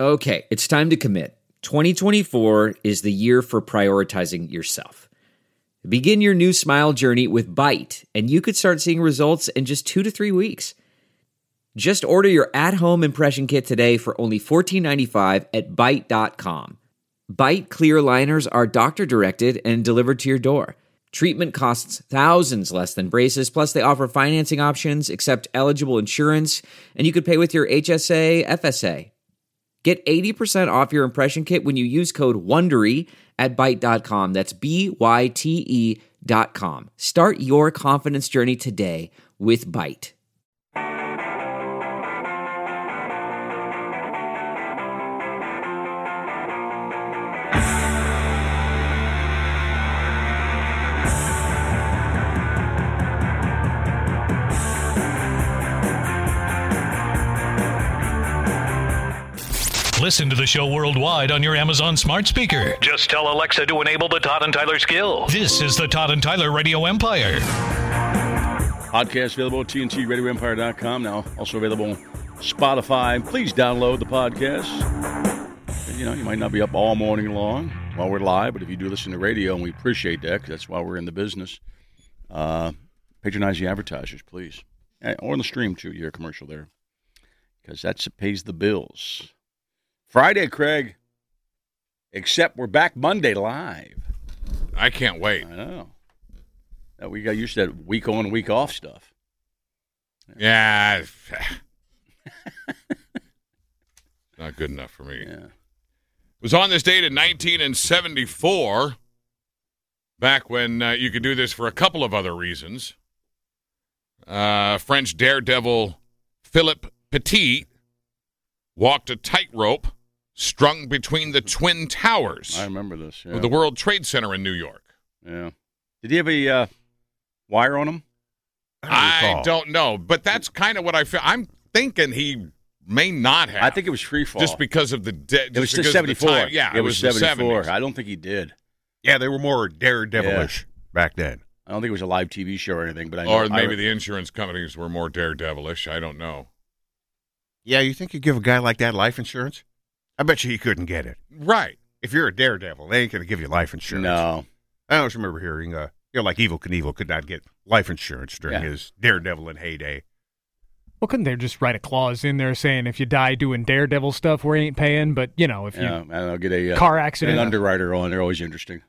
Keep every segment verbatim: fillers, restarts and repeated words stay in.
Okay, it's time to commit. twenty twenty-four is the year for prioritizing yourself. Begin your new smile journey with Byte, and you could start seeing results in just two to three weeks. Just order your at-home impression kit today for only fourteen ninety-five at byte dot com. Byte clear aligners are doctor-directed and delivered to your door. Treatment costs thousands less than braces, plus they offer financing options, accept eligible insurance, and you could pay with your H S A, F S A. Get eighty percent off your impression kit when you use code WONDERY at byte dot com. That's B Y T E dot com. Start your confidence journey today with Byte. Listen to the show worldwide on your Amazon smart speaker. Just tell Alexa to enable the Todd and Tyler skill. This is the Todd and Tyler Radio Empire. Podcast available at T N T radio empire dot com. Now also available on Spotify. Please download the podcast. You know, you might not be up all morning long while we're live, but if you do listen to radio, and we appreciate that because that's why we're in the business, uh, patronize the advertisers, please. Or on the stream, too. You hear a commercial there because that pays the bills. Friday, Craig, except we're back Monday live. I can't wait. I know. We got used to that week on, week off stuff. Yeah. Not good enough for me. Yeah. It was on this date in nineteen seventy-four, back when uh, you could do this for a couple of other reasons. Uh, French daredevil Philippe Petit walked a tightrope strung between the Twin Towers. I remember this. Yeah. Of the World Trade Center in New York. Yeah. Did he have a uh, wire on him? I, I don't know, but that's kind of what I feel. I'm thinking he may not have. I think it was free fall. Just because of the de- It was seventy-four. Yeah, it, it was, was seventy-four. the I don't think he did. Yeah, they were more daredevilish yeah. back then. I don't think it was a live T V show or anything. But I know, Or maybe I, the insurance companies were more daredevilish. I don't know. Yeah, you think you give a guy like that life insurance? I bet you he couldn't get it. Right. If you're a daredevil, they ain't going to give you life insurance. No. I always remember hearing, uh, you know, like Evel Knievel could not get life insurance during yeah. his daredevil in heyday. Well, couldn't they just write a clause in there saying if you die doing daredevil stuff, we ain't paying? But, you know, if you yeah, I don't know, get a uh, car accident. An underwriter on, they're always interesting.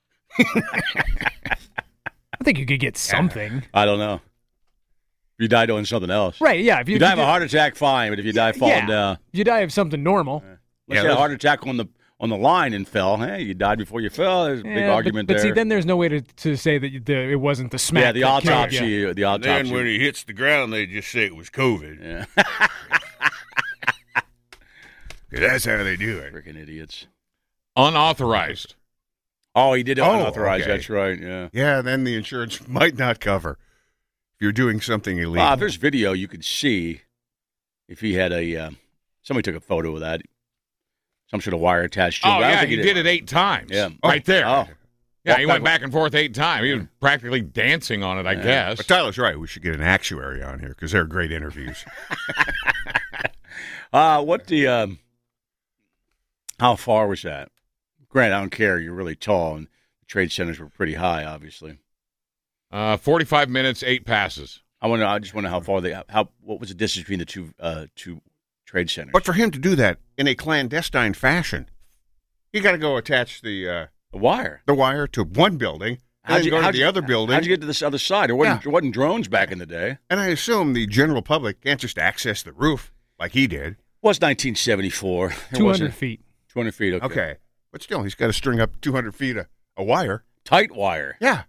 I think you could get something. I don't know. If you die doing something else. Right, yeah. If you, you die you of a heart attack, fine. But if you die falling yeah, down. If you die of something normal. Yeah. Unless yeah, you had a heart attack on the on the line and fell. Hey, you died before you fell. There's a yeah, big argument but, there. But see, then there's no way to, to say that you, the, it wasn't the smack. Yeah, the autopsy. The autopsy. And then when he hits the ground, they just say it was COVID. Yeah. That's how they do it. Freaking idiots. Unauthorized. Oh, he did it oh, unauthorized. Okay. That's right, yeah. Yeah, then the insurance might not cover if you're doing something illegal. Well, if there's video, you could see if he had a, uh, somebody took a photo of that, some sort of wire attached to it. Oh, yeah, he, he did. did it eight times. Yeah. Right oh. there. Oh. Yeah, he went back and forth eight times. He was practically dancing on it, I yeah. guess. But Tyler's right. We should get an actuary on here because they're great interviews. uh, what the, um, how far was that? Grant, I don't care. You're really tall, and the trade centers were pretty high, obviously. Uh, forty-five minutes, eight passes. I wonder. I just wonder how far they. How what was the distance between the two uh, two trade centers? But for him to do that in a clandestine fashion, you got to go attach the uh, the wire, the wire to one building, and how'd then you, go to how'd the you, other building. How'd you get to this other side? There wasn't, yeah. there wasn't drones back in the day. And I assume the general public can't just access the roof like he did. Well, it's nineteen seventy-four. Two hundred feet. Two hundred feet. Okay. Okay. But still, he's got to string up two hundred feet of a wire. Tight wire. Yeah.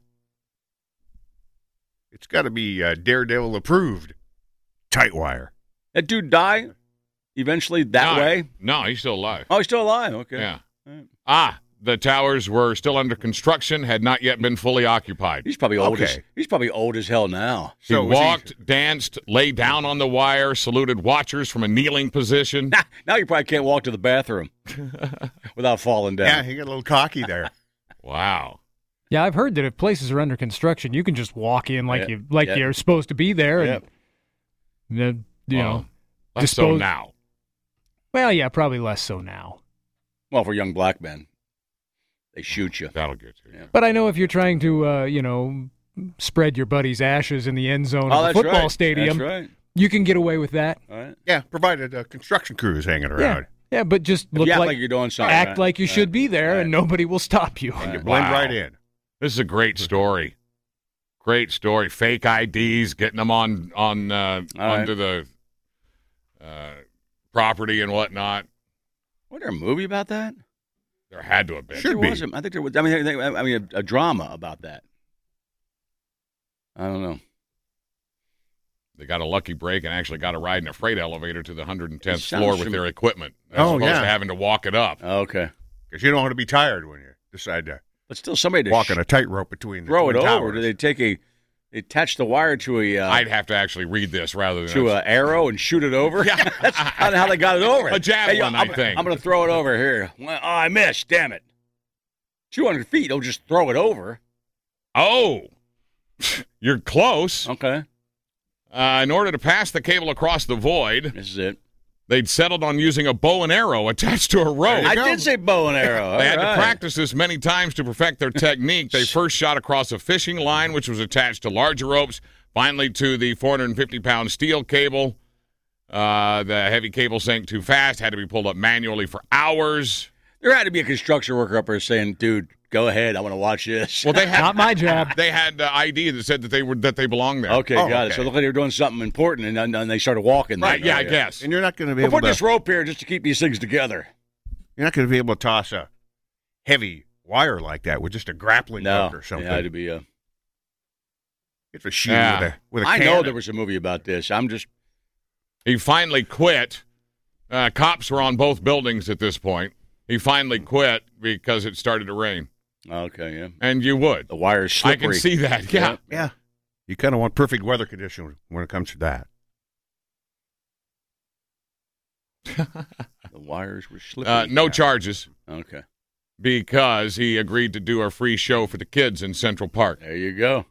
It's got to be uh, Daredevil approved. Tight wire. That dude die eventually that no, way? No, he's still alive. Oh, he's still alive. Okay. Yeah. Right. Ah, the towers were still under construction, had not yet been fully occupied. He's probably old okay. as he's probably old as hell now. He so walked, he... danced, lay down on the wire, saluted watchers from a kneeling position. Nah, now you probably can't walk to the bathroom without falling down. Yeah, he got a little cocky there. Wow. Yeah, I've heard that if places are under construction, you can just walk in like yeah. you like yeah. you're supposed to be there, and yeah. uh, you well, know, that's dispose. so now. Well, yeah, probably less so now. Well, for young black men, they shoot you. That'll get you. Yeah. But I know if you're trying to, uh, you know, spread your buddy's ashes in the end zone Oh, of a that's football right. stadium, That's right. you can get away with that. All right. Yeah, provided a construction crew is hanging Yeah, around. yeah, but just If look you act like, like you're doing something. act right? like you Right. should be there, Right. and nobody will stop you. Right. You blend Wow. right in. This is a great story. Great story. Fake I Ds, getting them on on uh, All right. onto the uh, property and whatnot. Was there a movie about that? There had to have been. Should there be. wasn't. I think there was. I mean, I think- I mean, a, a drama about that. I don't know. They got a lucky break and actually got a ride in a freight elevator to the one hundred tenth It sounds floor with fam- their equipment, as Oh, opposed yeah. to having to walk it up. Okay, Because you don't want to be tired when you decide to but still, somebody to walk sh- on a tightrope between the throw it twin over. towers. Do they take a? They attach the wire to a uh, I'd have to actually read this rather than to an arrow and shoot it over. Yeah. That's kind of how they got it over. A javelin, Hey, I'm, I think. I'm going to throw it over here. Well, oh, I missed. Damn it. Two hundred feet. Don't just throw it over. Oh, you're close. Okay, Uh, in order to pass the cable across the void, this is it. they'd settled on using a bow and arrow attached to a rope. I did say bow and arrow. They had All to right. practice this many times to perfect their technique. They first shot across a fishing line, which was attached to larger ropes, finally to the four hundred fifty pound steel cable. Uh, the heavy cable sank too fast, had to be pulled up manually for hours. There had to be a construction worker up there saying, "Dude, go ahead. I want to watch this." Well, they had Not my job. They had uh, I D that said that they were that they belonged there. okay, Oh, got it. okay. So it looked like they were doing something important, and then and they started walking. Right? then. Yeah, Oh, I guess. And you're not going to be We'll able put to. this rope here just to keep these things together. You're not going to be able to toss a heavy wire like that with just a grappling No, hook or something. it had to be a. It's a shoe Yeah. with a with a I know cannon. there was a movie about this. I'm just. He finally quit. Uh, cops were on both buildings at this point. He finally quit because it started to rain, Okay, yeah. and you would. The wire's I slippery. can see that. Yeah. Yeah. You kind of want perfect weather conditions when it comes to that. The wires were slippery. Uh, no charges Okay, because he agreed to do a free show for the kids in Central Park. there you go.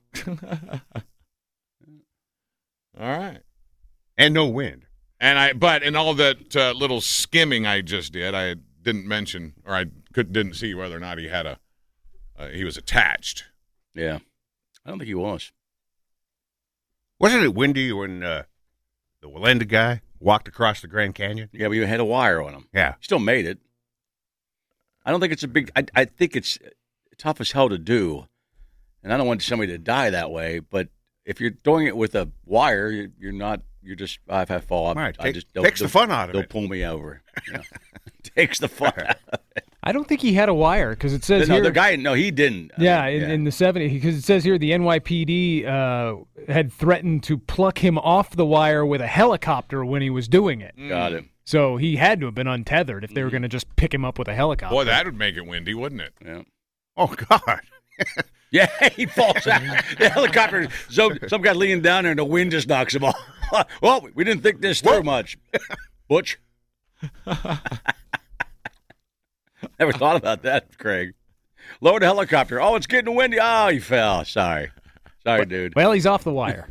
All right. And no wind. And I, but in all that uh, little skimming I just did, I didn't mention, or I could didn't see whether or not he had a, uh, he was attached. Yeah, I don't think he was. Wasn't it windy when uh, the Willenda guy walked across the Grand Canyon? Yeah, but you had a wire on him. Yeah. Still made it. I don't think it's a big. I, I think it's tough as hell to do, and I don't want somebody to die that way. But if you're doing it with a wire, you're, you're not. You're just. I've had fall. I, Right. I Take- just they'll- takes the they'll- fun out of They'll it. pull me over. Yeah. Takes the fun. out of it. I don't think he had a wire because it says No, here. the guy. No, he didn't. I yeah, mean, in, in the seventies, because it says here the N Y P D uh, had threatened to pluck him off the wire with a helicopter when he was doing it. Got it. So he had to have been untethered if they were going to just pick him up with a helicopter. Boy, that would make it windy, wouldn't it? Yeah. Oh, God. Yeah, he falls out. The helicopter. So some guy leaning down there, and the wind just knocks him off. Well, we didn't think this through much, Butch. Never thought about that, Craig. Lower the helicopter. Oh, it's getting windy. Oh, he fell. Sorry, sorry, dude. Well, he's off the wire.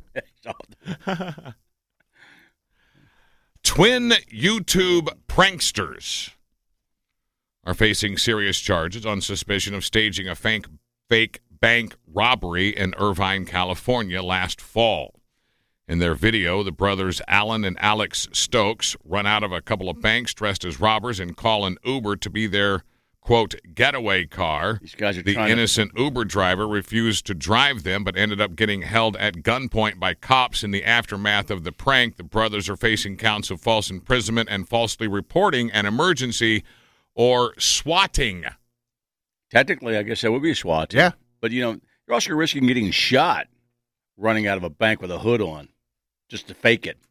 Twin YouTube pranksters are facing serious charges on suspicion of staging a fake, fake bank robbery in Irvine, California last fall. In their video, the brothers Alan and Alex Stokes run out of a couple of banks dressed as robbers and call an Uber to be their, quote, getaway car. These guys are The trying to- innocent Uber driver refused to drive them, but ended up getting held at gunpoint by cops in the aftermath of the prank. The brothers are facing counts of false imprisonment and falsely reporting an emergency or swatting. Technically, I guess that would be a SWAT team. Yeah. But, you know, you're also risking getting shot running out of a bank with a hood on just to fake it.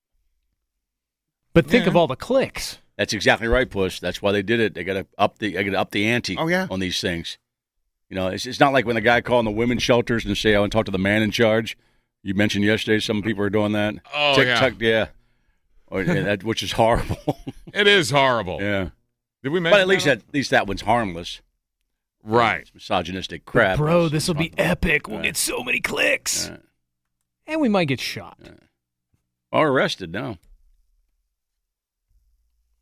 But think Yeah. of all the clicks. That's exactly right, Push. That's why they did it. They got to up the, they got to up the ante. Oh, yeah. On these things. You know, it's it's not like when the guy calling the women's shelters and say, "I want to talk to the man in charge." You mentioned yesterday some people are doing that. Oh, Tick, yeah. tuck, yeah. Or, yeah, that which is horrible. It is horrible. yeah, Did we mention but at least that? that, at least that one's harmless. Right. It's misogynistic crap. Bro, It's- this will be it's- epic. We'll Yeah. get so many clicks. Yeah. And we might get shot. Or arrested now.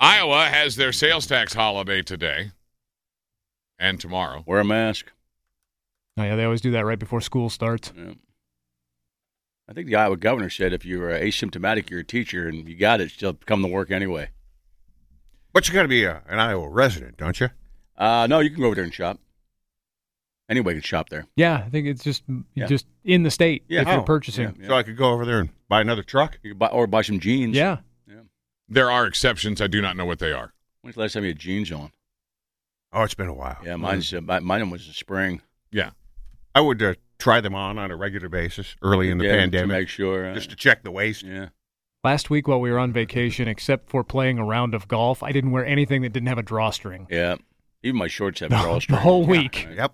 Iowa has their sales tax holiday today and tomorrow. Wear a mask. Oh, yeah, they always do that right before school starts. Yeah. I think the Iowa governor said if you're asymptomatic, you're a teacher, and you got it, still come to work anyway. But you got to be a, an Iowa resident, don't you? Uh, no, you can go over there and shop. Anybody can shop there. Yeah, I think it's just Yeah. just in the state Yeah. if you're Oh, purchasing. yeah. So I could go over there and buy another truck? You can buy, or buy some jeans. Yeah. There are exceptions. I do not know what they are. When's the last time you had jeans on? Oh, it's been a while. Yeah, mine's uh, my- mine was the spring. Yeah. I would uh, try them on on a regular basis early in the Yeah, to pandemic, make sure. uh, just to check the waist. yeah. Last week while we were on vacation, except for playing a round of golf, I didn't wear anything that didn't have a drawstring. Yeah. Even my shorts have The, drawstrings. the whole week. Yep.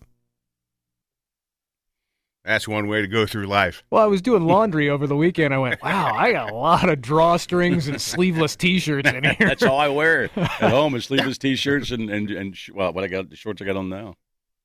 That's one way to go through life. Well, I was doing laundry over the weekend. I went, wow, I got a lot of drawstrings and sleeveless T-shirts in here. That's all I wear at home is sleeveless T-shirts and, and, and sh- well, what I got, the shorts I got on now.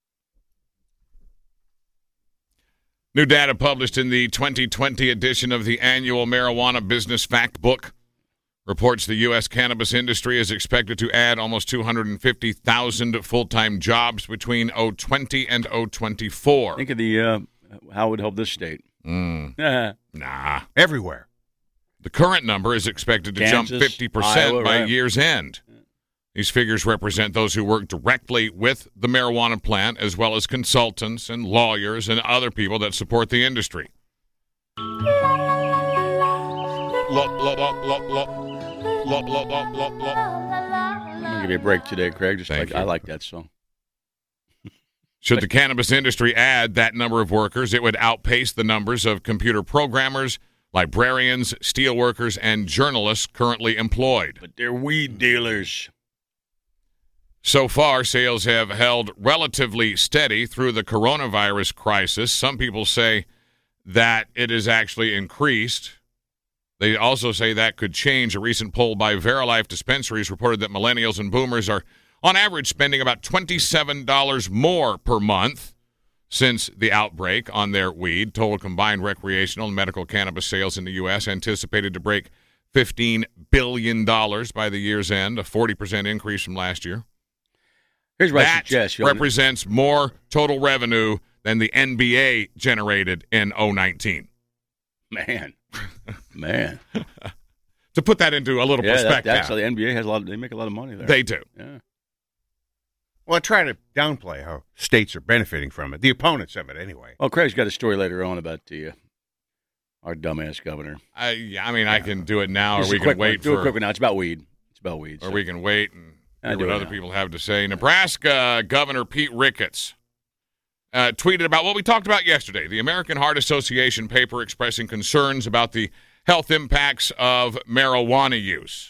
New data published in the twenty twenty edition of the annual Marijuana Business Fact Book reports the U S cannabis industry is expected to add almost two hundred fifty thousand full-time jobs between oh twenty and oh twenty-four. Think of the uh, how it would help this state. Mm, Yeah. nah. Everywhere. The current number is expected to Kansas, jump fifty percent Iowa, by right. year's end. These figures represent those who work directly with the marijuana plant, as well as consultants and lawyers and other people that support the industry. Lo- lo- lo- lo- lo- lo- lo- lo- lo- lo. I'm going to give you a break today, Craig. Just Thank like you. I like that song. Should the cannabis industry add that number of workers, it would outpace the numbers of computer programmers, librarians, steelworkers, and journalists currently employed. But they're weed dealers. So far, sales have held relatively steady through the coronavirus crisis. Some people say that it has actually increased. They also say that could change. A recent poll by Verilife Dispensaries reported that millennials and boomers are, on average, spending about twenty-seven dollars more per month since the outbreak on their weed. Total combined recreational and medical cannabis sales in the U S anticipated to break fifteen billion dollars by the year's end, a forty percent increase from last year. Here's what I That suggest. You represents more total revenue than the N B A generated in oh nineteen. Man. Man. To put that into a little Yeah, that, perspective, that's how the N B A has a lot. Of, they make a lot of money there. they do. Yeah. Well, I try to downplay how states are benefiting from it. The opponents of it, anyway. Well, Craig's got a story later on about the uh, our dumbass governor. I, yeah, I mean, I can do it now, Just or a we can quick one. wait Do a for, quick one now. It's about weed. It's about weed. or so. we can wait and I hear do what it other now. people have to say. Nebraska Governor Pete Ricketts uh, tweeted about what we talked about yesterday: the American Heart Association paper expressing concerns about the health impacts of marijuana use.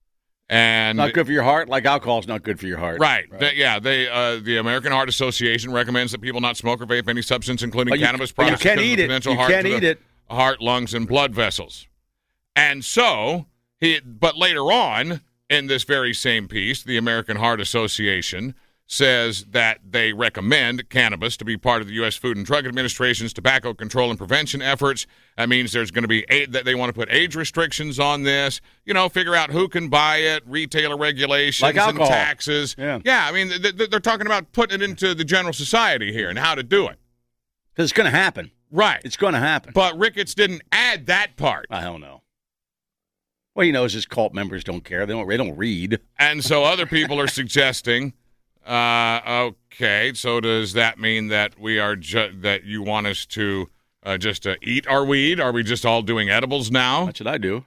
And Not good for your heart, like alcohol's not good for your heart. Right. They- yeah. They uh, the American Heart Association recommends that people not smoke or vape any substance, including But you- cannabis but you products. can't because of eat the it. potential You harm can't to eat the it. Heart, lungs, and blood vessels. And so he. But later on in this very same piece, the American Heart Association says that they recommend cannabis to be part of the U S Food and Drug Administration's tobacco control and prevention efforts. That means there's going to be a, that they want to put age restrictions on this. You know, figure out who can buy it, retailer regulations, Like and alcohol. taxes. Yeah. yeah. I mean, th- th- they're talking about putting it into the general society here and how to do it. Because it's going to happen. Right. It's going to happen. But Ricketts didn't add that part. I don't know. Well, he knows his cult members don't care. They don't. They don't read. And so other people are suggesting, uh, okay, so does that mean that we are ju- that you want us to uh, just uh, eat our weed? Are we just all doing edibles now? That's what I do.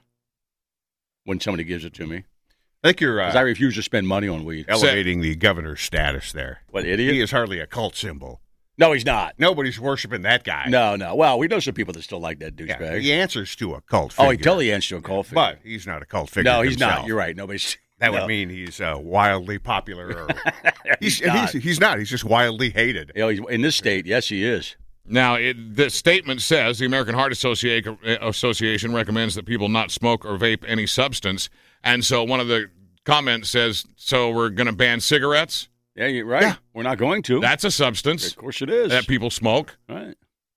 When somebody gives it to me, I think you're because I uh, refuse to spend money on weed. elevating the governor's status there. What idiot? He is hardly a cult symbol. No, he's not. Nobody's worshiping that guy. No, no. Well, we know some people that still like that Yeah, douchebag. he answers to a cult figure. Oh, he totally answers to a cult figure. But he's not a cult figure no, he's himself. not. You're right. Nobody's. That no. would mean he's uh, wildly popular. Or he's, He's not. he's, he's not. He's just wildly hated. You know, he's, in this state, yes, he is. Now, it, the statement says the American Heart Associa- Association recommends that people not smoke or vape any substance. And so one of the comments says, so we're going to ban cigarettes? Yeah, you're right. Yeah. We're not going to. That's a substance Of course it is. that people smoke. Right.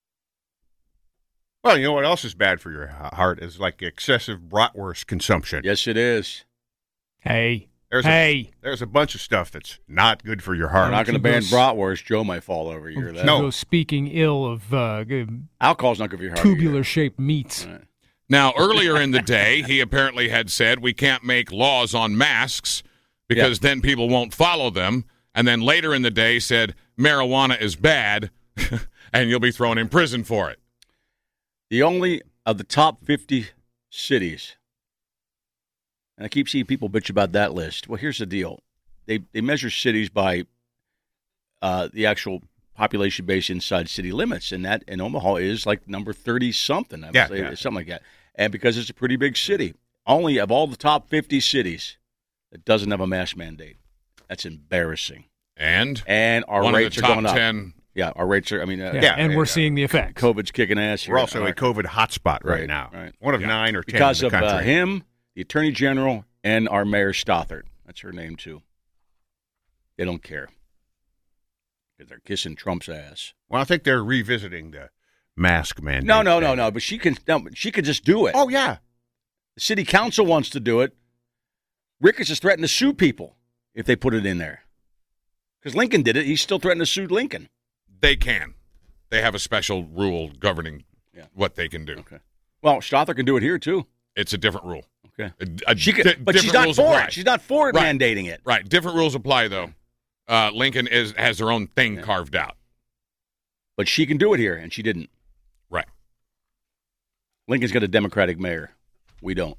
Well, you know what else is bad for your h- heart is like excessive bratwurst consumption. Yes, it is. Hey, There's Hey. a, there's a bunch of stuff that's not good for your We're heart. not going to you ban go- bratwurst. Joe might fall over. You hear that? No. Go speaking ill of uh, good Alcohol's not good for your heart. either. tubular-shaped meats. Right. Now, earlier in the day, he apparently had said we can't make laws on masks because Yeah. then people won't follow them. And then later in the day said marijuana is bad and you'll be thrown in prison for it. The only of the top fifty cities, and I keep seeing people bitch about that list. Well, here's the deal. They they measure cities by uh, the actual population base inside city limits, and that in Omaha is like number thirty-something. I would Yeah, say, yeah. something like that. And because it's a pretty big city, only of all the top fifty cities, it doesn't have a mask mandate. That's embarrassing. And And our one rates of the are going top up. ten. Yeah, our rates are, I mean, uh, Yeah, Yeah, and yeah, we're yeah. seeing the effects. COVID's kicking ass here. We're also in a COVID hotspot right, Right, now. right. One of Yeah. nine or ten because in the of uh, country. him, the Attorney General, and our Mayor Stothert. That's her name, too. They don't care. Because they're kissing Trump's ass. Well, I think they're revisiting the mask mandate. No, no, no, thing. no. But she can no, she can just do it. Oh, yeah. The city council wants to do it. Ricketts has threatened to sue people if they put it in there. Because Lincoln did it. He's still threatening to sue Lincoln. They can. They have a special rule governing Yeah. what they can do. Okay. Well, Stothert can do it here, too. It's a different rule. Okay. A, a She can, di- but she's different not rules for apply. it. She's not for it Right. mandating it. Right. Different rules apply, though. Uh, Lincoln is has their own thing Yeah. carved out. But she can do it here, and she didn't. Right. Lincoln's got a Democratic mayor. We don't.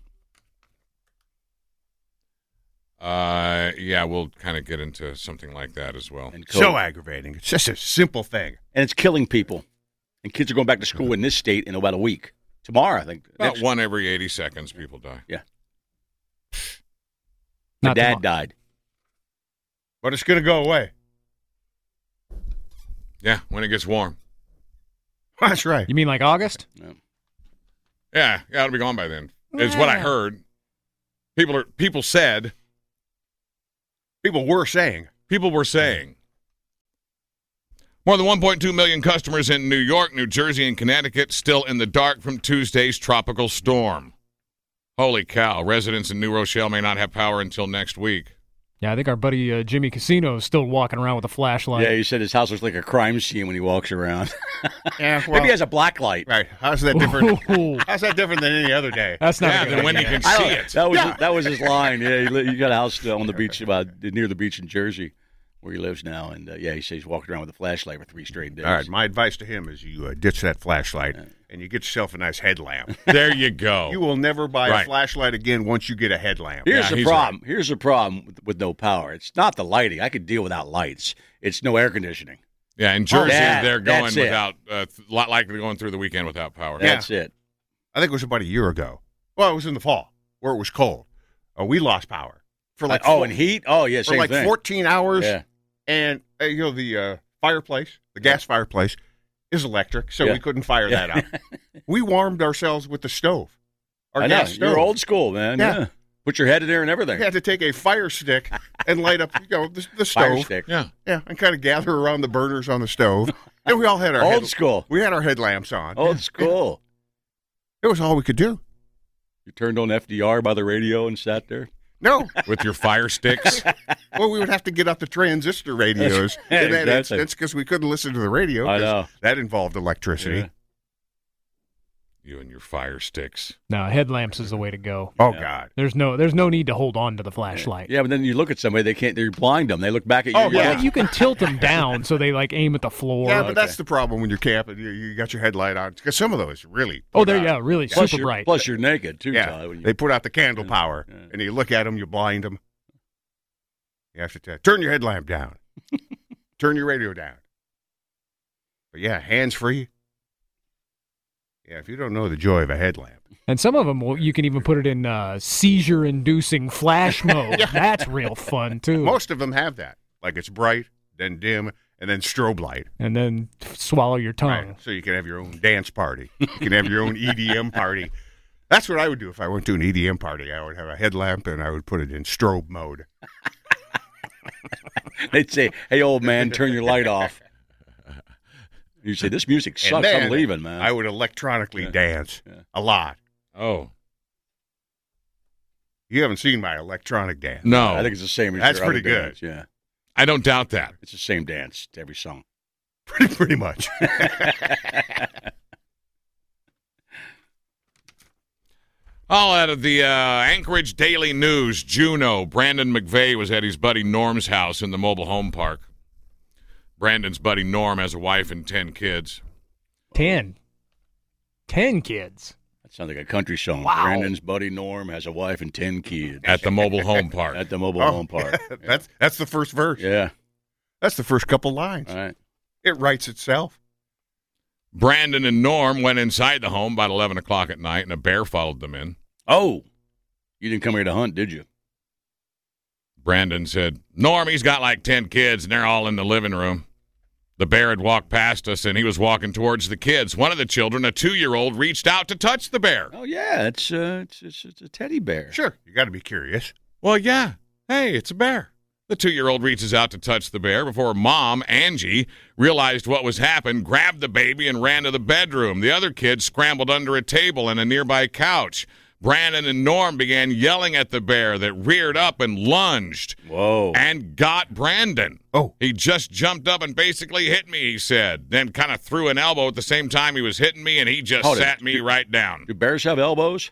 Uh, yeah, we'll kind of get into something like that as well. And, So COVID. aggravating. It's just a simple thing. and it's killing people. And kids are going back to school in this state in about a week. Tomorrow, I think. About Next- one every eighty seconds, people die. My Not dad tomorrow. died. But it's going to go away. Yeah, when it gets warm. That's right. You mean like August? No. Yeah, yeah, it'll be gone by then. Is what I heard. People are people said. People were saying. People were saying. More than one point two million customers in New York, New Jersey, and Connecticut still in the dark from Tuesday's tropical storm. Holy cow. Residents in New Rochelle may not have power until next week. Yeah, I think our buddy uh, Jimmy Casino is still walking around with a flashlight. Yeah, he said his house looks like a crime scene when he walks around. Yeah, well, Maybe he has a black light. right. How's that different? Ooh, How's that different than any other day? that's not Yeah, a good then when you idea. can I see don't- it. That was Yeah. that was his line. Yeah, he, li- he got a house on the beach, about near the beach in Jersey, where he lives now. And uh, yeah, he says he's walking around with a flashlight for three straight days. All right, my advice to him is you uh, ditch that flashlight and you get yourself a nice headlamp. There you go. You will never buy Right. a flashlight again once you get a headlamp. Here's Yeah, the he's problem. Here's the problem with, with no power. It's not the lighting. I could deal without lights. It's no air conditioning. Yeah, in Jersey, yeah, they're going that's it. without, a uh, lot likely going through the weekend without power. Yeah. That's it. I think it was about a year ago. Well, it was in the fall where it was cold. Uh, we lost power for like oh, four- and heat. Oh, yeah, for same like thing. fourteen hours. Yeah. And uh, you know the uh, fireplace, the gas fireplace, is electric, so Yeah. we couldn't fire Yeah. that up. We warmed ourselves with the stove. Our I know. gas stove. You're old school, man. Yeah. Yeah. Put your head in there and everything. We had to take a fire stick and light up, you know, the, the Fire stove. stick. Yeah. Yeah, and kind of gather around the burners on the stove. And we all had our Old head- school. We had our headlamps on. Old school. It was all we could do. You turned on F D R by the radio and sat there. No, With your fire sticks. well, we would have to get out the transistor radios Yeah, in that exactly. instance because we couldn't listen to the radio. I 'cause know. that involved electricity. Yeah. You and your fire sticks. No, headlamps is the way to go. Oh Yeah. God! There's no there's no need to hold on to the flashlight. Yeah, but then you look at somebody, they can't, they're blind them. They look back at you. Oh, you yeah. go, You can tilt them down so they like aim at the floor. Yeah, but okay. that's the problem when you're camping. You, you got your headlight on because some of those really. oh, put they're out- yeah, really plus super you're, bright. Plus you're naked, too, Yeah, Todd, when you- they put out the candle power, Yeah. and you look at them, you blind them. You have to t- turn your headlamp down, turn your radio down. But yeah, hands free. Yeah, if you don't know the joy of a headlamp, And some of them, well, you can even put it in uh, seizure-inducing flash mode. That's real fun too. most of them have that. Like it's bright, then dim, and then strobe light. And then swallow your tongue. Right. So you can have your own dance party. You can have your own E D M party. That's what I would do if I went to an E D M party. I would have a headlamp and I would put it in strobe mode. They'd say, hey, old man, turn your light off. You say, this music And sucks. then I'm leaving, man. I would electronically Yeah. dance Yeah. a lot. Oh. You haven't seen my electronic dance. No. I think it's the same as That's your other pretty good. dance, Yeah. I don't doubt that. It's the same dance to every song. Pretty, pretty much. All out of the uh, Anchorage Daily News, Juneau. Brandon McVeigh was at his buddy Norm's house in the mobile home park. Brandon's buddy Norm has a wife and ten kids. Ten. Ten kids. That sounds like a country song. Wow. Brandon's buddy Norm has a wife and ten kids. At the mobile home park. At the mobile Oh, home park. that's that's the first verse. Yeah. That's the first couple lines. All right. It writes itself. Brandon and Norm went inside the home about eleven o'clock at night, and a bear followed them in. Oh, you didn't come here to hunt, did you? Brandon said, Norm, he's got like ten kids, and they're all in the living room. The bear had walked past us, and he was walking towards the kids. One of the children, a two-year-old, reached out to touch the bear. Oh, yeah. It's, uh, it's, it's, it's a teddy bear. Sure, you got to be curious. Well, yeah. Hey, it's a bear. The two-year-old reaches out to touch the bear before Mom, Angie, realized what was happened, grabbed the baby, and ran to the bedroom. The other kids scrambled under a table and a nearby couch. Brandon and Norm began yelling at the bear that reared up and lunged. Whoa. And got Brandon. Oh. He just jumped up and basically hit me, he said. Then kind of threw an elbow at the same time he was hitting me, and he just Hold it. sat me right down. Do bears have elbows?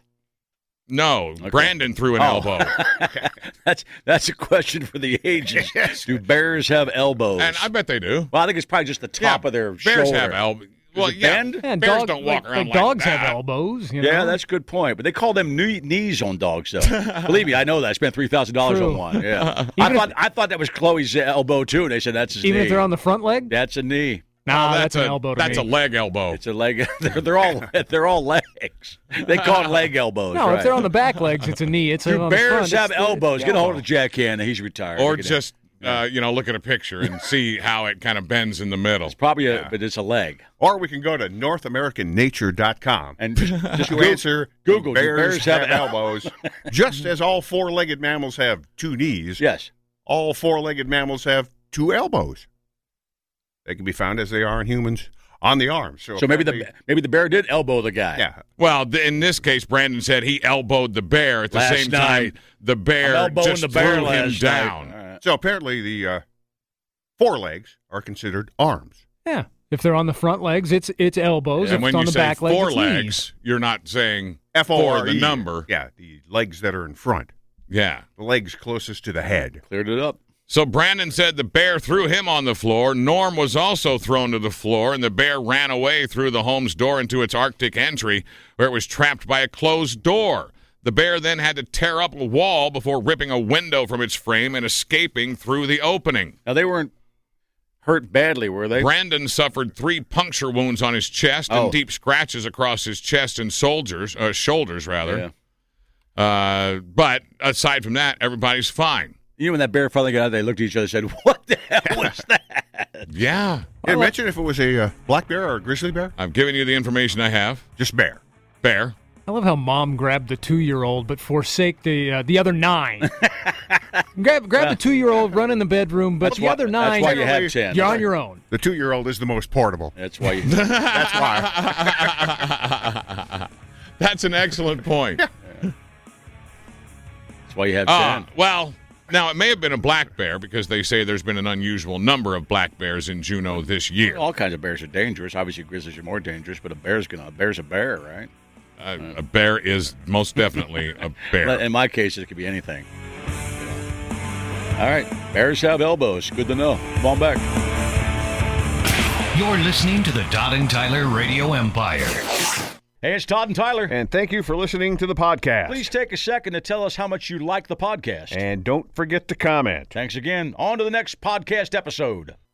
No, Okay. Brandon threw an Oh. elbow. that's that's a question for the ages. Do bears have elbows? And I bet they do. Well, I think it's probably just the top Yeah, of their bears shoulder. have elbows. Does Well, it yeah, bend? Yeah, bears dog- don't walk like, around like like dogs that. have elbows. You Yeah, know? that's a good point. But they call them knee, knees on dogs, though. Believe me, I know that. I spent three thousand dollars True. on one. Yeah, I Even thought I thought that was Chloe's elbow too. And they said that's his even knee. if they're on the front leg. That's a knee. Nah, Oh, that's, a, an elbow to That's me. a leg elbow. It's a leg. They're, they're all they're all legs. They call it leg elbows. no, right. if they're on the back legs, it's a knee. It's Do on the bears front, have it's the- elbows? the Get a hold elbow. of Jack Hanna. He's retired. Or Look at just, uh, you know, look at a picture and see how it kind of bends in the middle. It's probably a, but it's a leg. Or we can go to north american nature dot com And just to answer Google, do bears, bears have have elbows. Just as all four-legged mammals have two knees, Yes. all four-legged mammals have two elbows. They can be found as they are in humans on the arms. So, So maybe the apparently- maybe the bear did elbow the guy. yeah. Well, th- in this case, Brandon said he elbowed the bear. At the Last same night. time, the bear I'm elbowing just the bear threw him last night. down. All right. So apparently the uh, forelegs are considered arms. Yeah, if they're on the front legs, it's it's elbows. And if when it's on you the say back legs, four it's legs, knees. you're not saying F O for R E. the number. Yeah, the legs that are in front. Yeah. The legs closest to the head. Cleared it up. So Brandon said the bear threw him on the floor. Norm was also thrown to the floor, and the bear ran away through the home's door into its Arctic entry, where it was trapped by a closed door. The bear then had to tear up a wall before ripping a window from its frame and escaping through the opening. Now they weren't hurt badly, were they? Brandon suffered three puncture wounds on his chest Oh. and deep scratches across his chest and soldiers, uh, shoulders, rather. Yeah. Uh, but aside from that, everybody's fine. You know when that bear finally got out, they looked at each other and said, "What the hell was that?" Yeah. Did I mention if it was a uh, black bear or a grizzly bear? I'm giving you the information I have. Just bear. Bear. I love how mom grabbed the two-year-old, but forsake the uh, the other nine. grab grab the two-year-old, run in the bedroom, but That's the why- other nine, That's why you have ten. you're on your own. The two-year-old is the most portable. That's why you. That's why. That's an excellent point. That's why you have Uh, ten. well, now it may have been a black bear because they say there's been an unusual number of black bears in Juneau this year. All kinds of bears are dangerous. Obviously, grizzlies are more dangerous, but a bear's gonna a bear's a bear, right? Uh, a bear is most definitely a bear. In my case, it could be anything. All right, bears have elbows. Good to know. Come on back. You're listening to the Todd and Tyler Radio Empire. Hey, it's Todd and Tyler. And thank you for listening to the podcast. Please take a second to tell us how much you like the podcast. And don't forget to comment. Thanks again. On to the next podcast episode.